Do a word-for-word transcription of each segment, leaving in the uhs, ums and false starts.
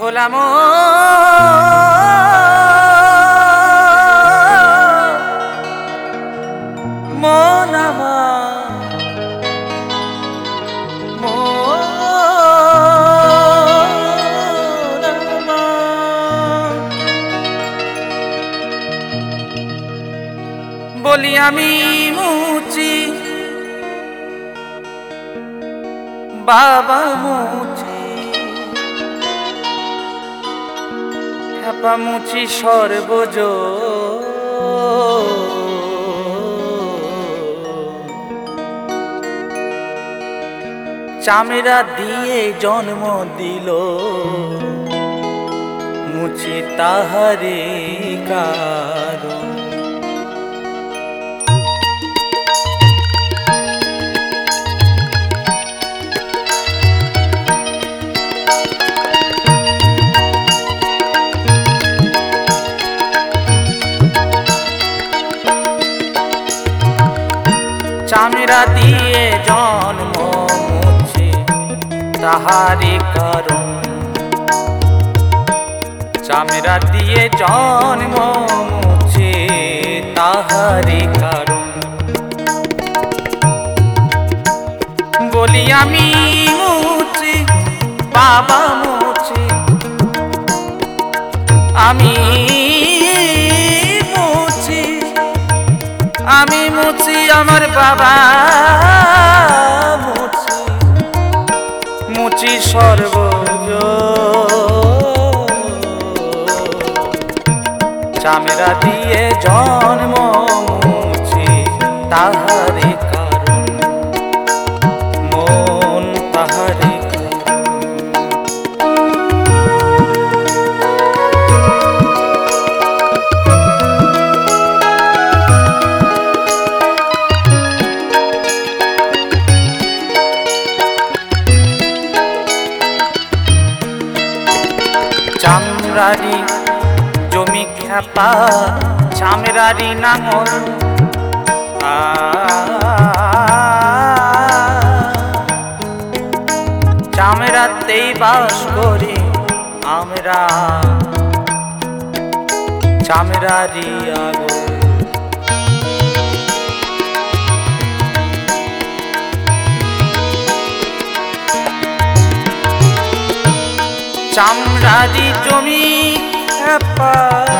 হলাম মন আমার মন আমার বলি আমি মুচি বাবা মুচি মুচি সর্বজ চামেরা দিয়ে জন্ম দিল মুচি তাহারে কারণ চামেরা দিয়ে জন্ম মুছে তাহারে কারণ চামেরা দিয়ে জন্ম মুছে তাহারে কারণ বলি আমি মুছি বাবা মুছি আমি আমি মুচি আমার বাবা মুচি মুচি সর্বজ চামেরা দিয়ে জন্ম মুচি তাহারে কারণ মন তাহারে চামরারি জমি খেপা চামরারি নাঙল চামরাতেই বাস করি আমরা চামরারি আগল চামরারি জমি খেপা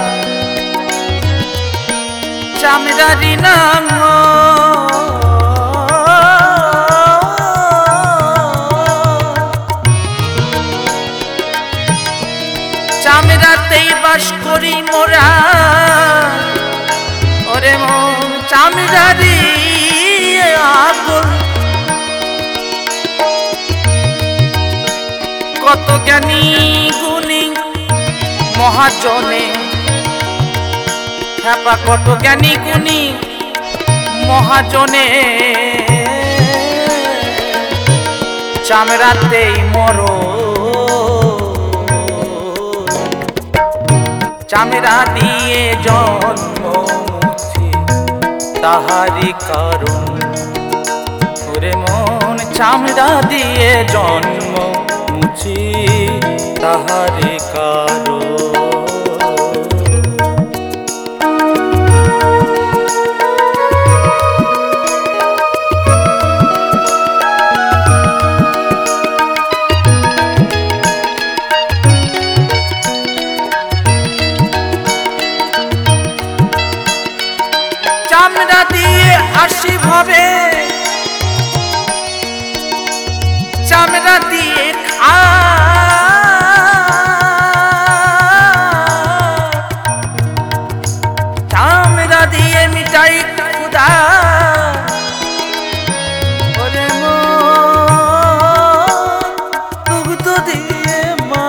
চামরারি নাঙল চামরাতেই বাস করি মোরা ওরে মন চামরারি আগল কত জ্ঞানী গুণী মহাজনে খেপা কত জ্ঞানী গুণী মহাজনে চামরাতেই মর চামরা দিয়ে জন্ম মুছে তাহারি কারণ ওরে মন চামরা দিয়ে জন্ম মুছি তাহারে কারণ চামড়া দিয়ে আসি ভাবে চামড়া দিয়ে খা চামড়া দিয়ে মিটাই খুদা ওরে দুগ্ধ দিয়ে মা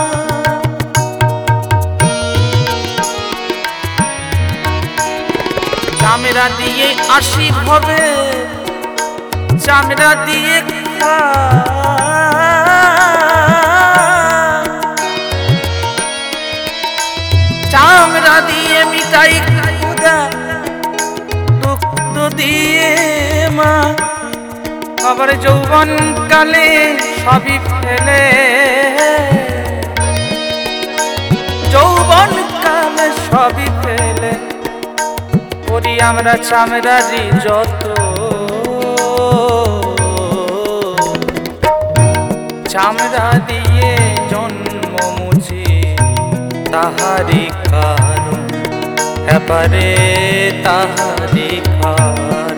চামড়া দিয়ে আসি ভাবে চামড়া দিয়ে খা চামড়া দিয়ে মিটাই খুদা দুগ্ধ দিয়ে মা আবার যৌবন কালে সবই ফেলে হবে সবই ফেলে করি আমরা চামড়ারি যত চামড়া দিয়ে জন্ম মুছি তাহারি কারণ এবারে তাহারি কারণ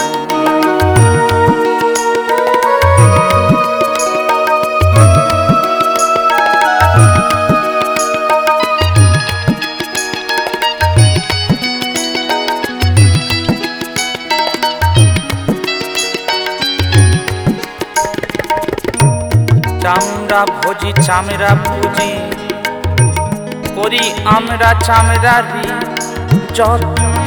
চামড়া ভোজি চামড়া পুজি করি আমরা চামড়ারি যত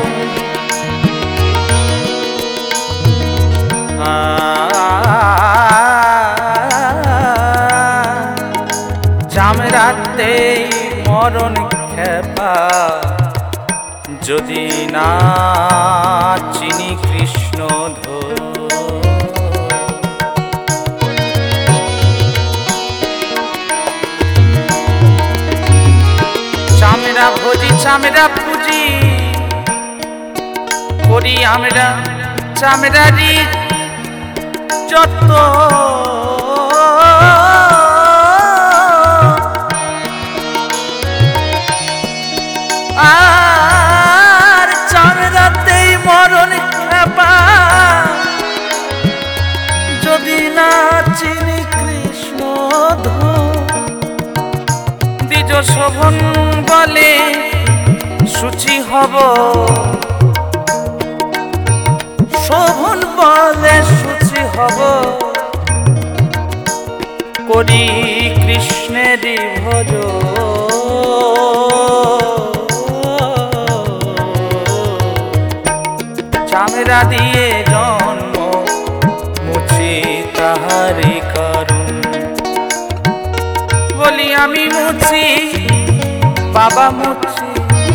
চামড়াতেই মরণ খেপা যদি না চিনি কৃষ্ণ ধো চামড়া ভোজি চামড়া পুজি করি আমরা চামড়ারি যত আর চামড়াতেই মরণ খেপা যদি না চিনি কৃষ্ণ ধো দ্বিজ শোভন বলে সূচি হব শোভন বলে সূচি হব করি কৃষ্ণেরই ভজ চামড়া দিয়ে জন্ম মুছি তাহারি কারণ বলি আমি মুছি বাবা মুছি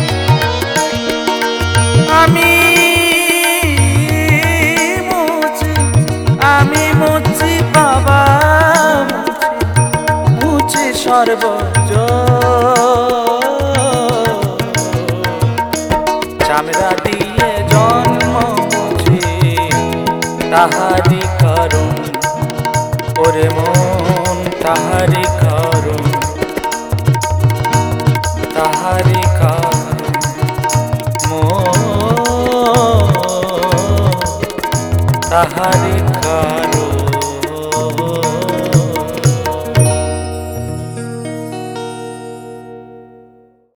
আমি মুছি আমি মুছি বাবা মুছি মুছি সর্বজ চামড়া দিয়ে জন্ম মুছি তাহারি কারণ ওরে মন তাহারি কারণ তাহারি কারণ মো তাহারি